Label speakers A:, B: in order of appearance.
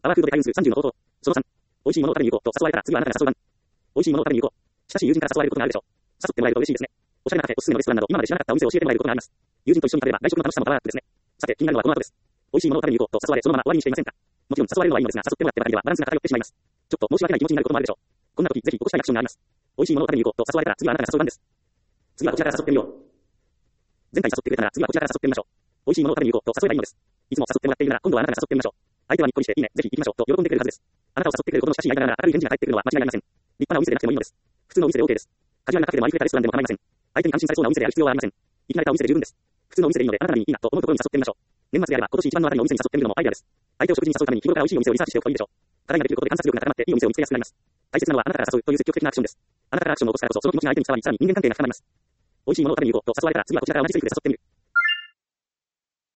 A: アワーフードで会員数30の応答。その3。美味しいものを食べに行こうと誘われたら次はあなたが誘う番。美味しいものを食べに行こう。親しい友人から誘われることがあるでしょう。誘ってもらえると嬉しいですね。おしゃれなカフェ、おすすめのレストランなど今まで知らなかったお店を教えてもらえることがあります。友人と一緒に食べれば外食の楽しさもパワーアップですね。さて、気になるのはこの後です。美味しいものを食べに行こうと誘われそのまま終わりにしていませんか。もちろん誘われるのはいいのですが、誘ってもらってばかりではバランスが偏ってしまいます。ちょっと申し訳ない気持ちになることもあるでしょう。こんな時、ぜひ起こしたいアクションがあります。美味しいものを食べに行こうと誘われたら次はあなたが誘う番です。次はこちらから誘ってみよう。前回誘ってくれたなら次はこちらから誘ってみましょう。美味しいものを食べに行こうと誘えばいいのです。いつも誘ってもらっているなら今度はあなたが誘ってみましょう。相手はにっこりしていいね、ぜひ行きましょうと喜んでくれるはずです。あなたを誘ってくれることの親しい間柄なら明るい返事が返ってくるのは間違いありません。立派なお店でなくてもいいのです。普通のお店で OK です。カジュアルなカフェでもありふれたレストランでも構いません。相手に安心されそうなお店である必要はありません。生き慣れたお店で十分です。普通のお店でいいのであなたにいいなと思うところに誘ってみましょう。年末であれば今年一番のあたりのお店に誘ってみるのもアイデアです。相手を食事に誘うために日頃から美味しいお店をリサーチしておくといいでしょう。課題ができることで観察力が高まっていいお店を見つけやすくなります。大切なのはあなたから誘うという積極的なアクションです。あなたからアクションを起こすからこそその気持ちが相手に伝わり、さらに人間関係が深まります。美味しいものを食べに行こうと誘われたら次はこちらから同じセリフで誘ってみる。